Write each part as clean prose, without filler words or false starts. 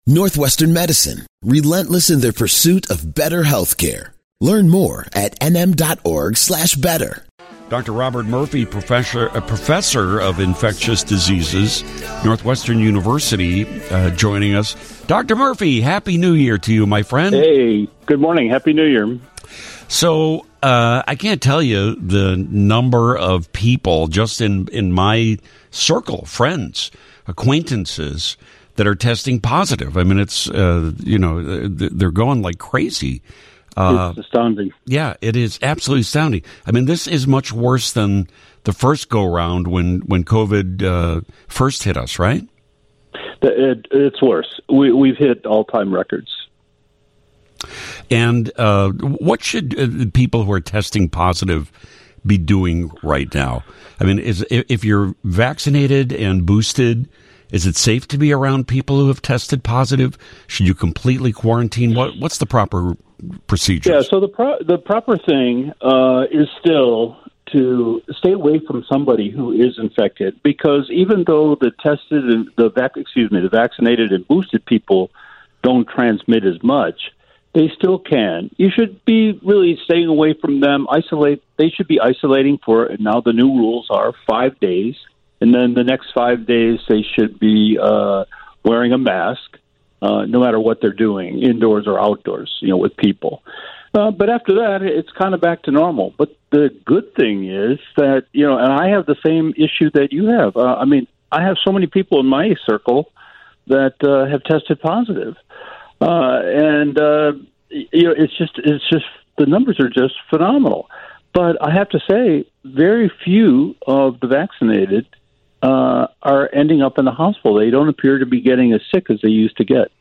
Northwestern Medicine, relentless in their pursuit of better healthcare. Learn more at nm.org/better. Dr. Robert Murphy, professor of infectious diseases, Northwestern University, joining us. Dr. Murphy, Happy New Year to you, my friend. Hey, good morning. Happy New Year. So I can't tell you the number of people just in my circle, friends, acquaintances, that are testing positive. I mean, it's, they're going like crazy. It's astounding. Yeah, it is absolutely astounding. I mean, this is much worse than the first go-round when COVID first hit us, right? It's worse. We've hit all-time records. And what should people who are testing positive be doing right now? I mean, if you're vaccinated and boosted, is it safe to be around people who have tested positive? Should you completely quarantine? What's the proper procedure? Yeah, so the proper thing is still to stay away from somebody who is infected, because even though the vaccinated and boosted people don't transmit as much, they still can. You should be really staying away from them. They should be isolating for, now the new rules are 5 days. And then the next 5 days, they should be wearing a mask, no matter what they're doing, indoors or outdoors, with people. But after that, it's kind of back to normal. But the good thing is that, and I have the same issue that you have. I have so many people in my circle that have tested positive. It's just the numbers are just phenomenal. But I have to say, very few of the vaccinated are ending up in the hospital. They don't appear to be getting as sick as they used to get.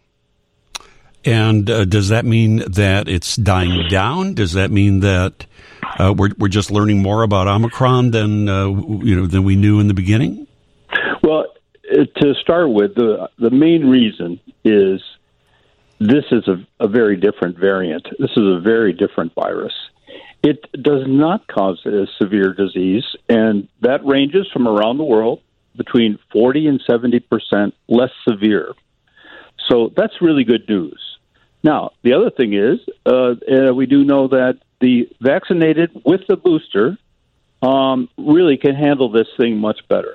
And does that mean that it's dying down? Does that mean that we're just learning more about Omicron than we knew in the beginning? Well, to start with, the main reason is this is a very different variant. This is a very different virus. It does not cause a severe disease, and that ranges from around the world between 40 and 70% less severe. So that's really good news. Now, the other thing is, we do know that the vaccinated with the booster really can handle this thing much better.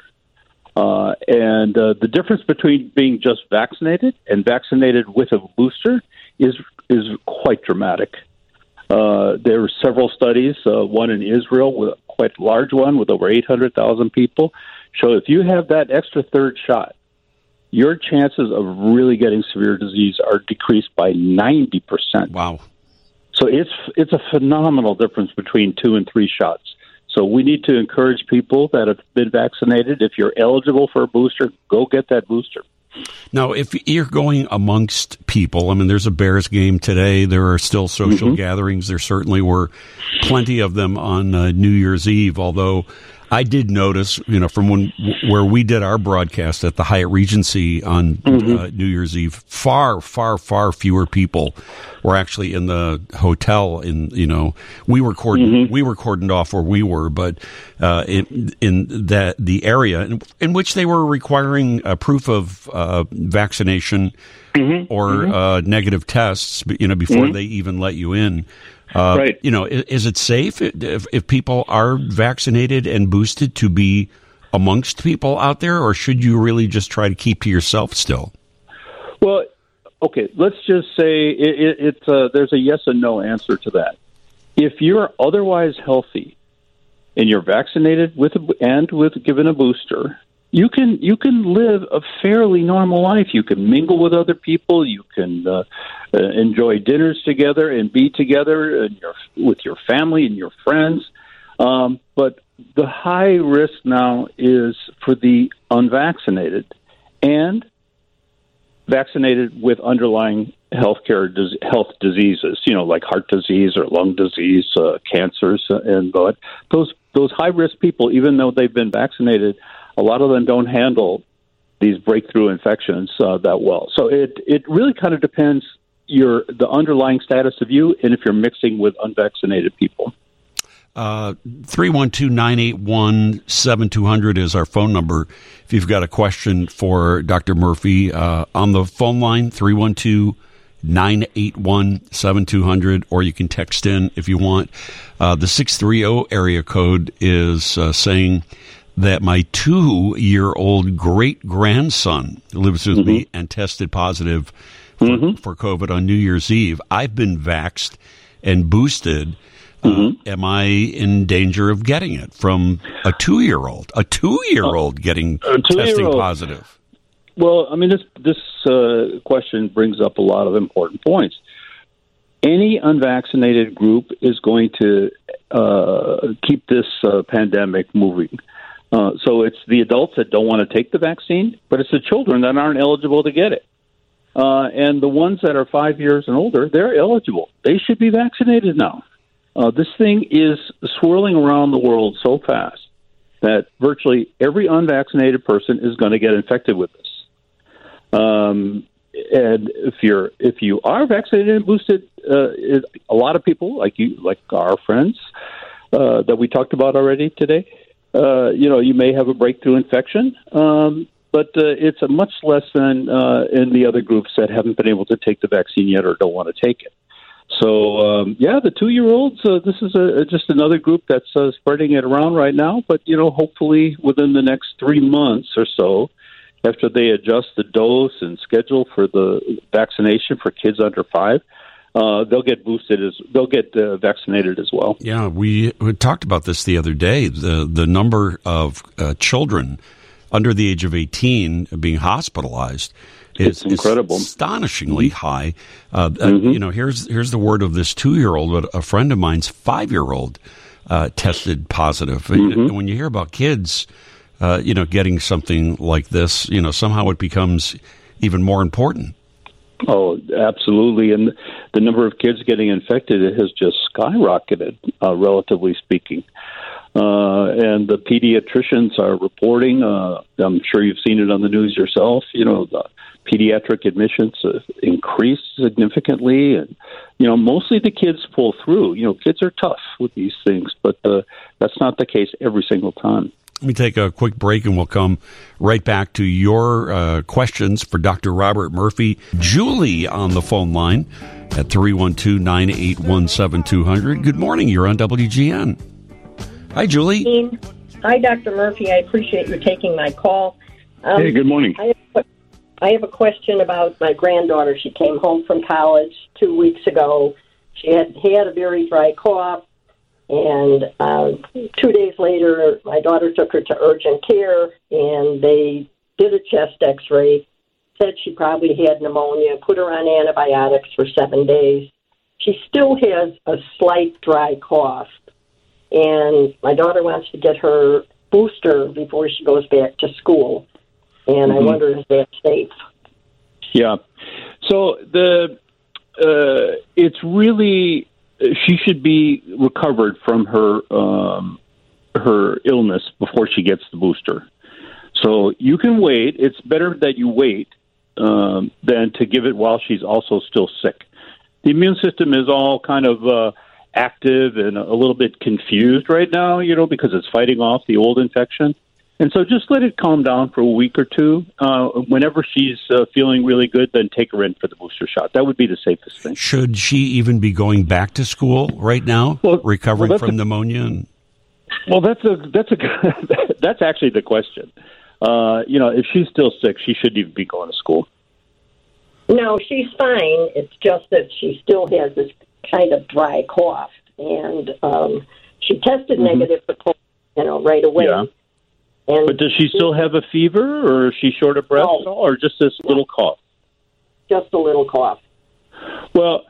And the difference between being just vaccinated and vaccinated with a booster is quite dramatic. There were several studies, one in Israel, with quite a large one with over 800,000 people, show if you have that extra third shot, your chances of really getting severe disease are decreased by 90%. Wow. So it's a phenomenal difference between 2 and 3 shots. So we need to encourage people that have been vaccinated. If you're eligible for a booster, go get that booster. Now, if you're going amongst people, I mean, there's a Bears game today. There are still social gatherings. There certainly were plenty of them on New Year's Eve, although I did notice, from where we did our broadcast at the Hyatt Regency on New Year's Eve, far, far, far fewer people were actually in the hotel. We were cordoned off where we were, but in the area in which they were requiring a proof of vaccination or negative tests, before they even let you in. Right. Is it safe if people are vaccinated and boosted to be amongst people out there, or should you really just try to keep to yourself still? Well, okay, let's just say there's a yes and no answer to that. If you're otherwise healthy and you're vaccinated with given a booster, you can live a fairly normal life. You can mingle with other people. You can enjoy dinners together and be together with your family and your friends. But the high risk now is for the unvaccinated and vaccinated with underlying health diseases, like heart disease or lung disease, cancers, and those high risk people, even though they've been vaccinated, a lot of them don't handle these breakthrough infections that well. So it really kind of depends the underlying status of you and if you're mixing with unvaccinated people. 312-981-7200 is our phone number. If you've got a question for Dr. Murphy, on the phone line, 312-981-7200, or you can text in if you want. The 630 area code is saying that my 2-year-old great-grandson lives with me and tested positive for COVID on New Year's Eve. I've been vaxxed and boosted. Am I in danger of getting it from a 2-year-old? A 2-year-old getting testing positive? Well, I mean, this question brings up a lot of important points. Any unvaccinated group is going to keep this pandemic moving. So it's the adults that don't want to take the vaccine, but it's the children that aren't eligible to get it. And the ones that are 5 years and older, they're eligible. They should be vaccinated now. This thing is swirling around the world so fast that virtually every unvaccinated person is going to get infected with this. And if you are vaccinated and boosted, a lot of people like our friends that we talked about already today, you may have a breakthrough infection, but it's a much less than in the other groups that haven't been able to take the vaccine yet or don't want to take it. So, the 2-year-olds, this is just another group that's spreading it around right now. But, hopefully within the next 3 months or so, after they adjust the dose and schedule for the vaccination for kids under 5, they'll get vaccinated as well. Yeah, we talked about this the other day. The number of children under the age of 18 being hospitalized is incredible, astonishingly high. Here's the word of this 2-year-old, but a friend of mine's 5-year-old tested positive. And when you hear about kids, getting something like this, somehow it becomes even more important. Oh, absolutely. And the number of kids getting infected has just skyrocketed, relatively speaking. And the pediatricians are reporting, I'm sure you've seen it on the news yourself, the pediatric admissions increased significantly. And, mostly the kids pull through. Kids are tough with these things, but that's not the case every single time. Let me take a quick break, and we'll come right back to your questions for Dr. Robert Murphy. Julie on the phone line at 312-981-7200. Good morning. You're on WGN. Hi, Julie. Hi, Dr. Murphy. I appreciate you taking my call. Hey, good morning. I have a question about my granddaughter. She came home from college 2 weeks ago. She had a very dry cough. And 2 days later, my daughter took her to urgent care, and they did a chest X-ray, said she probably had pneumonia, put her on antibiotics for 7 days. She still has a slight dry cough, and my daughter wants to get her booster before she goes back to school, and I wonder, is that safe? Yeah. So it's really... She should be recovered from her illness before she gets the booster. So you can wait. It's better that you wait than to give it while she's also still sick. The immune system is all kind of active and a little bit confused right now, because it's fighting off the old infection. And so just let it calm down for a week or two. Whenever she's feeling really good, then take her in for the booster shot. That would be the safest thing. Should she even be going back to school right now, recovering from pneumonia? That's actually the question. If she's still sick, she shouldn't even be going to school. No, she's fine. It's just that she still has this kind of dry cough. And she tested negative for COVID, right away. Yeah. But does she still have a fever, or is she short of breath at all, or just this little cough? Just a little cough. Well,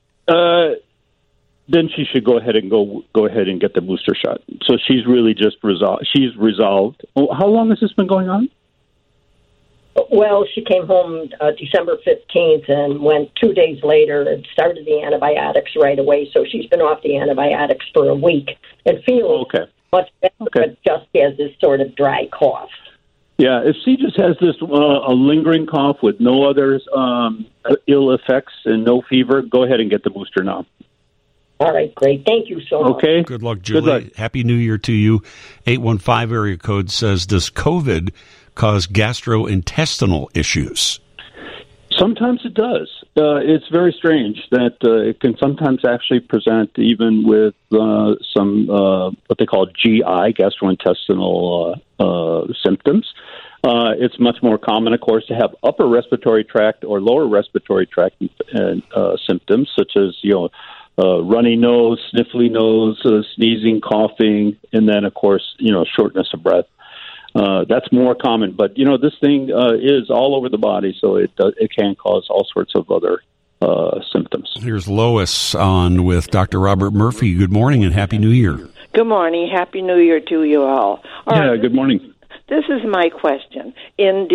then she should go ahead and get the booster shot. So she's really just resolved. She's resolved. How long has this been going on? Well, she came home December 15th and went 2 days later and started the antibiotics right away. So she's been off the antibiotics for a week and feels much better, but just has this sort of dry cough. Yeah, if she just has this a lingering cough with no other ill effects and no fever, go ahead and get the booster now. All right, great. Thank you so much. Okay. Good luck, Julie. Good luck. Happy New Year to you. 815 area code says, does COVID cause gastrointestinal issues? Sometimes it does. It's very strange that it can sometimes actually present even with some what they call GI, gastrointestinal symptoms. It's much more common, of course, to have upper respiratory tract or lower respiratory tract symptoms, such as runny nose, sniffly nose, sneezing, coughing, and then, of course, shortness of breath. That's more common, but this thing is all over the body, so it can cause all sorts of other symptoms. Here's Lois on with Dr. Robert Murphy. Good morning and Happy New Year. Good morning. Happy New Year to you all. Good morning. This is my question. In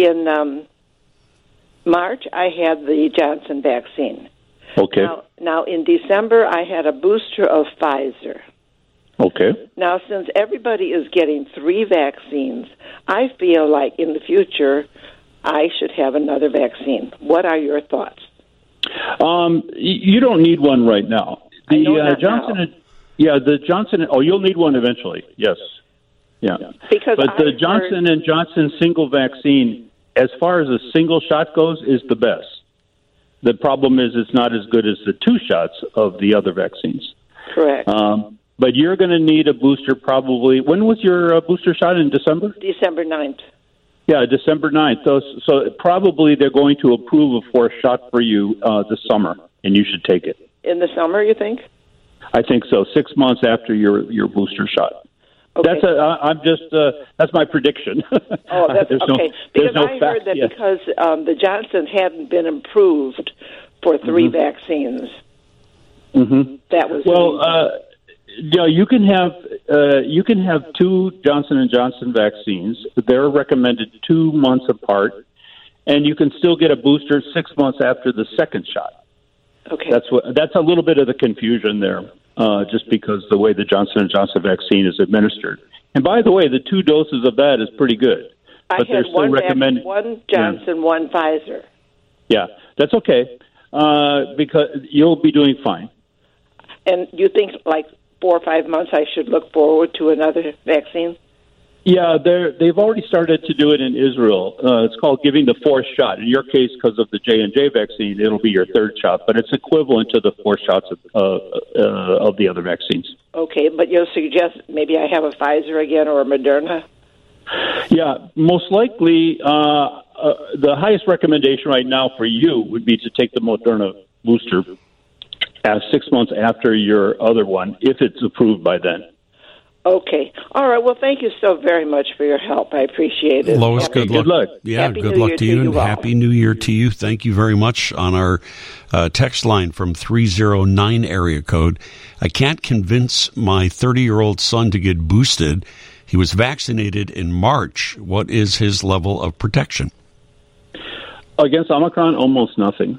March, I had the Johnson vaccine. Okay. Now in December, I had a booster of Pfizer. Okay. Now, since everybody is getting 3 vaccines, I feel like in the future I should have another vaccine. What are your thoughts? You don't need one right now. The Johnson. Oh, you'll need one eventually. Yes. Yeah. But the Johnson and Johnson single vaccine, as far as a single shot goes, is the best. The problem is it's not as good as the 2 shots of the other vaccines. Correct. But you're going to need a booster probably. When was your booster shot, in December? December 9th. Yeah, December 9th. So probably they're going to approve a 4th shot for you this summer, and you should take it. In the summer, you think? I think so. 6 months after your booster shot. Okay. That's my prediction. Oh, that's okay. Because I heard that yet. because the Johnson hadn't been approved for 3 vaccines. Mm-hmm. That was you can have 2 Johnson and Johnson vaccines. They're recommended 2 months apart, and you can still get a booster 6 months after the second shot. Okay. That's a little bit of the confusion there, just because the way the Johnson and Johnson vaccine is administered. And by the way, the 2 doses of that is pretty good. But I had one Johnson, one Pfizer. Yeah, that's okay, because you'll be doing fine. And you think like 4 or 5 months I should look forward to another vaccine? Yeah, they've already started to do it in Israel. It's called giving the 4th shot. In your case, because of the J&J vaccine, it'll be your 3rd shot, but it's equivalent to the 4 shots of the other vaccines. Okay, but you'll suggest maybe I have a Pfizer again or a Moderna? Yeah, most likely the highest recommendation right now for you would be to take the Moderna booster 6 months after your other one, if it's approved by then. Okay. All right. Well, thank you so very much for your help. I appreciate it. Lois, good luck. Yeah, Happy good New luck Year to you, and all. Happy New Year to you. Thank you very much. On our text line from 309 area code, I can't convince my 30-year-old son to get boosted. He was vaccinated in March. What is his level of protection? Against Omicron, almost nothing.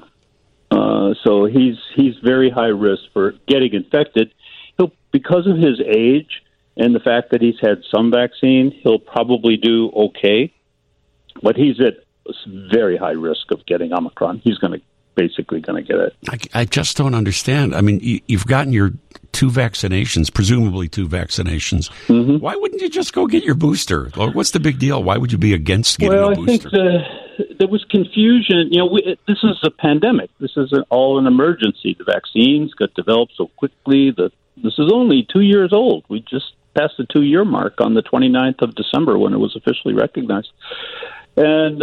So he's very high risk for getting infected. Because of his age and the fact that he's had some vaccine, he'll probably do okay. But he's at very high risk of getting Omicron. He's basically going to get it. I just don't understand. I mean, you've gotten your 2 vaccinations, presumably 2 vaccinations. Mm-hmm. Why wouldn't you just go get your booster? What's the big deal? Why would you be against getting a booster? I think there was confusion. This is a pandemic. This is all an emergency. The vaccines got developed so quickly. This is only 2 years old. We just passed the 2-year mark on the 29th of December when it was officially recognized. And,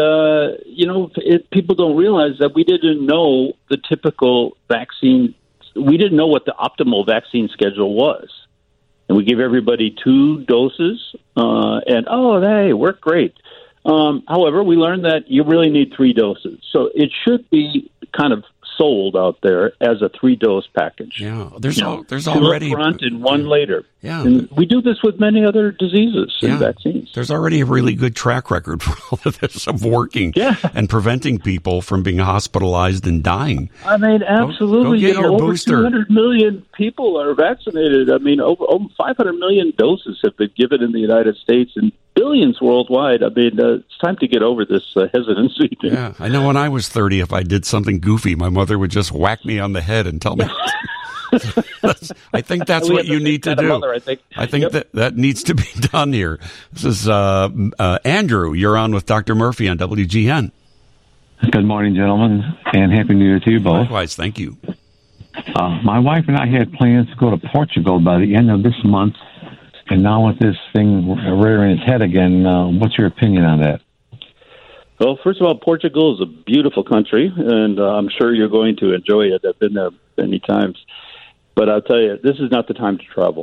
people don't realize that we didn't know the typical vaccine. We didn't know what the optimal vaccine schedule was. And we gave everybody 2 doses, they work great. However, we learned that you really need 3 doses. So it should be kind of sold out there as a 3-dose package. Yeah, there's 2 already up front and 1 later. Yeah, and we do this with many other diseases and vaccines. There's already a really good track record for all of this of working and preventing people from being hospitalized and dying. I mean, absolutely. Go get your over booster. 200 million people are vaccinated. I mean, over 500 million doses have been given in the United States and billions worldwide. I mean, it's time to get over this hesitancy. Yeah, I know when I was 30, if I did something goofy, my mother would just whack me on the head and tell me I think that's what you need to do. Mother, I think that needs to be done here. This is Andrew. You're on with Dr. Murphy on WGN. Good morning, gentlemen, and Happy New Year to you both. Likewise, thank you. My wife and I had plans to go to Portugal by the end of this month, and now with this thing rearing its head again, what's your opinion on that? Well, first of all, Portugal is a beautiful country, and I'm sure you're going to enjoy it. I've been there many times. But I'll tell you, this is not the time to travel.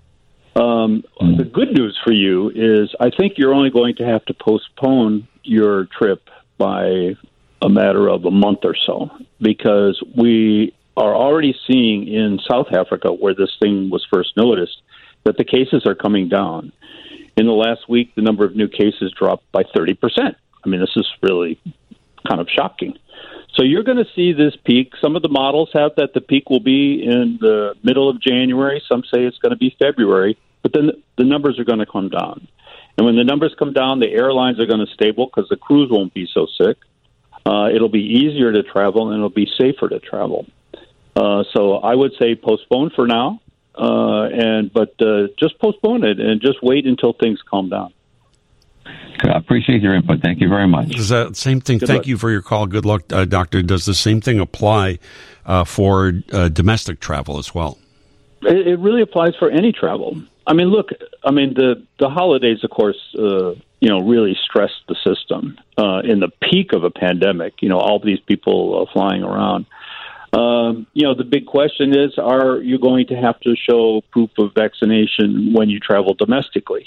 The good news for you is I think you're only going to have to postpone your trip by a matter of a month or so, because we are already seeing in South Africa, where this thing was first noticed, that the cases are coming down. In the last week, the number of new cases dropped by 30%. I mean, this is really kind of shocking. So you're going to see this peak. Some of the models have that the peak will be in the middle of January. Some say it's going to be February. But then the numbers are going to come down. And when the numbers come down, the airlines are going to stable because the crews won't be so sick. It'll be easier to travel, and it'll be safer to travel. So I would say postpone for now, but just postpone it and just wait until things calm down. I appreciate your input. Thank you very much. Does that same thing? Thank you for your call. Good luck, Doctor. Does the same thing apply for domestic travel as well? It really applies for any travel. I mean, look. I mean, the holidays, of course, really stressed the system in the peak of a pandemic. All these people flying around. The big question is: are you going to have to show proof of vaccination when you travel domestically?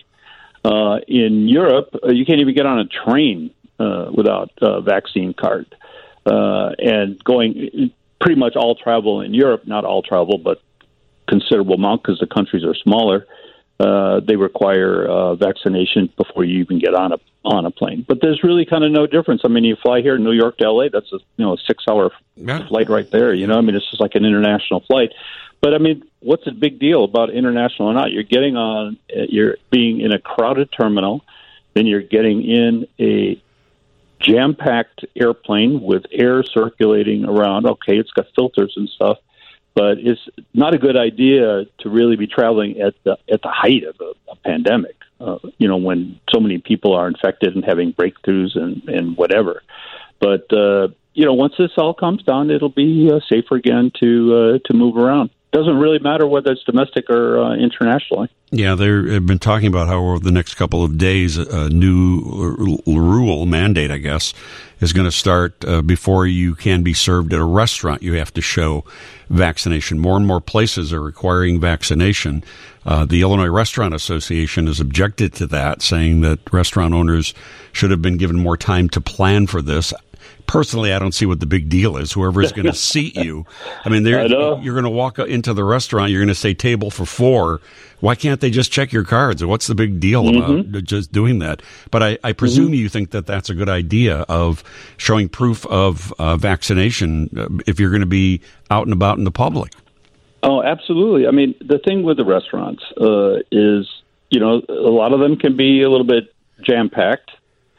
In Europe, you can't even get on a train without a vaccine card. And going pretty much all travel in Europe, not all travel, but considerable amount because the countries are smaller, they require vaccination before you even get on a plane. But there's really kind of no difference. I mean, you fly here in New York to L.A., that's a 6-hour flight right there. I mean, it's just like an international flight. But, I mean, what's the big deal about international or not? You're being in a crowded terminal, then you're getting in a jam-packed airplane with air circulating around. Okay, it's got filters and stuff, but it's not a good idea to really be traveling at the height of a pandemic, when so many people are infected and having breakthroughs and whatever. But, once this all comes down, it'll be safer again to move around. Doesn't really matter whether it's domestic or internationally. Yeah, they have been talking about how over the next couple of days, a new mandate, I guess, is going to start before you can be served at a restaurant. You have to show vaccination. More and more places are requiring vaccination. The Illinois Restaurant Association has objected to that, saying that restaurant owners should have been given more time to plan for this. Personally, I don't see what the big deal is. Whoever is going to seat you, I mean, you're going to walk into the restaurant, you're going to say table for 4. Why can't they just check your cards? What's the big deal about just doing that? But I presume you think that that's a good idea of showing proof of vaccination if you're going to be out and about in the public. Oh, absolutely. I mean, the thing with the restaurants is, a lot of them can be a little bit jam-packed.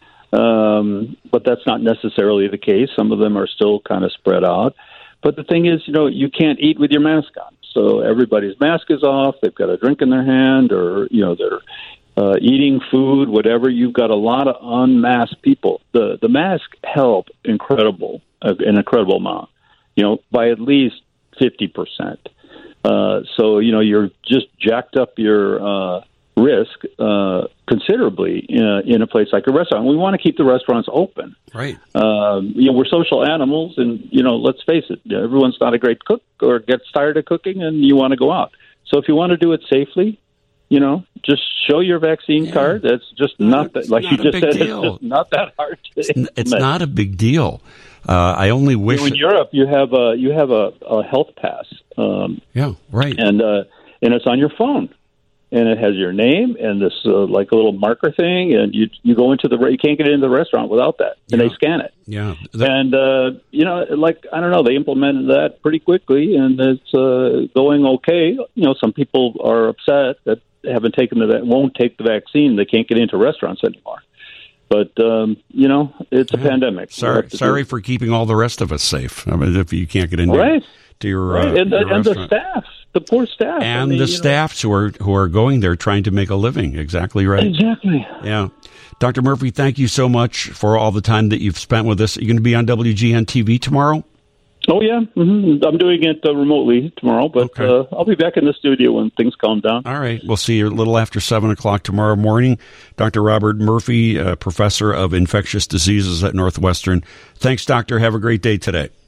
But that's not necessarily the case. Some of them are still kind of spread out. But the thing is, you can't eat with your mask on. So everybody's mask is off. They've got a drink in their hand or, they're eating food, whatever. You've got a lot of unmasked people. The mask help an incredible amount, by at least 50%. So, you're just jacked up your risk considerably in a place like a restaurant. We want to keep the restaurants open. Right. We're social animals, and, let's face it, everyone's not a great cook or gets tired of cooking, and you want to go out. So if you want to do it safely, just show your vaccine card. That's just not that, like you just said, it's just not that hard. It's not a big deal. I only wish in Europe you have a health pass. Right. And it's on your phone. And it has your name and this like a little marker thing, and you go into you can't get into the restaurant without that, and they scan it. Yeah, and I don't know, they implemented that pretty quickly, and it's going okay. Some people are upset that won't take the vaccine. They can't get into restaurants anymore. But it's a pandemic. Sorry for keeping all the rest of us safe. I mean, if you can't get into right. to your right. And your the staff, the poor staff, and the staffs who are going there trying to make a living. Exactly right. Exactly. Yeah. Dr. Murphy, thank you so much for all the time that you've spent with us. Are you going to be on WGN TV tomorrow? Oh, yeah. Mm-hmm. I'm doing it remotely tomorrow, but okay. I'll be back in the studio when things calm down. All right. We'll see you a little after 7 o'clock tomorrow morning. Dr. Robert Murphy, professor of infectious diseases at Northwestern. Thanks, doctor. Have a great day today.